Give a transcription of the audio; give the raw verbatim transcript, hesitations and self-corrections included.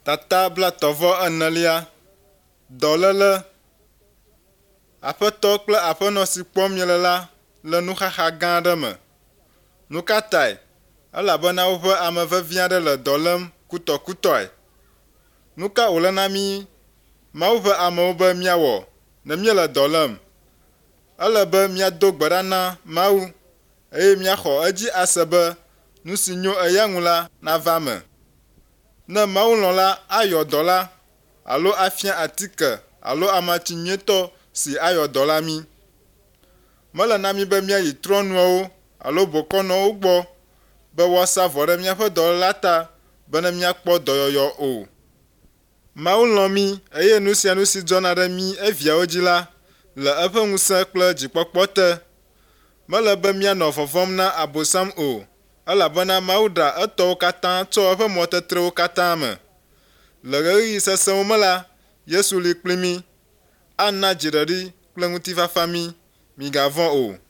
Tata blatɔvɔ enelia, dɔléle. Aƒetɔ kple aƒenɔ si kpɔm miele la le nuxaxa gã aɖe me. Nu ka tae? Elabena woƒe ame vevi aɖe le dɔ lém kutɔkutɔe. Nu ka wòle na mí Mawu ƒe amewo be míawɔ ne míele dɔ lém? Ele be míado gbe ɖa na Mawu eye míaxɔ edzi ase be nu si nyo eya ŋu la nava me. Ne Mawu lɔ̃ la, ayɔ dɔ la alo afia atike alo amatsi nyuietɔ si ayɔ dɔ la mí. Mele na mí be míayi trɔnuawo alo bokɔnɔwo gbɔ be woasa vɔ ɖe míaƒe dɔléla ta be ne míakpɔ dɔyɔyɔ o. Mawu lɔ̃ mí eye nu sia nu si dzɔna ɖe mí eviawo dzi la le eƒe ŋusẽ kple dzikpɔkpɔ te. Mele be míanɔ vɔvɔm na Abosam o, elabena Mawu ɖa etɔwo katã tsɔ eƒe mɔtetrewo katã me. Le ɣeyiɣi sesẽwo me la, Yesu li kpli mí, ana dziɖeɖi kple ŋutifafa mí, migavɔ̃ o.